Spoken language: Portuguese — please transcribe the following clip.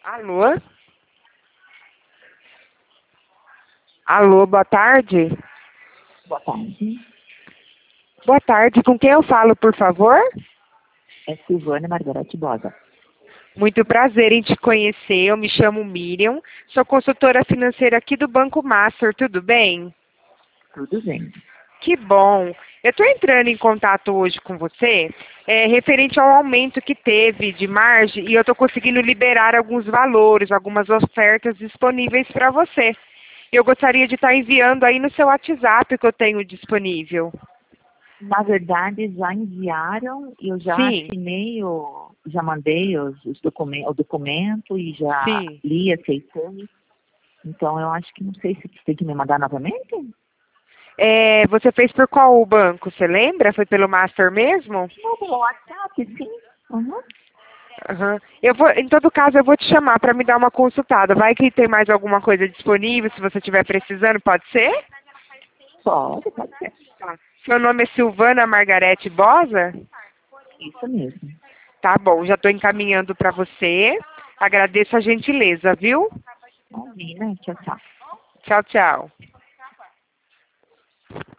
Alô? Alô, boa tarde. Boa tarde. Boa tarde, com quem eu falo, por favor? É Silvana Margarete Bosa. Muito prazer em te conhecer, eu me chamo Miriam, sou consultora financeira aqui do Banco Master, tudo bem? Tudo bem. Que bom. Eu estou entrando em contato hoje com você, referente ao aumento que teve de margem e eu estou conseguindo liberar alguns valores, algumas ofertas disponíveis para você. Eu gostaria de estar enviando aí no seu WhatsApp que eu tenho disponível. Na verdade, já enviaram e eu já Sim, assinei, já mandei o documento e já sim. li, aceitei. Então, eu acho que não sei se tem que me mandar novamente. Você fez por qual banco? Você lembra? Foi pelo Master mesmo? Não, pelo WhatsApp, sim. Uhum. Aham. Em todo caso, eu vou te chamar para me dar uma consultada. Vai que tem mais alguma coisa disponível, se você estiver precisando, pode ser? Pode ser. Tá. Seu nome é Silvana Margarete Bosa? Isso mesmo. Tá bom, já estou encaminhando para você. Agradeço a gentileza, viu? Imagina, tchau, tchau. Tchau, tchau.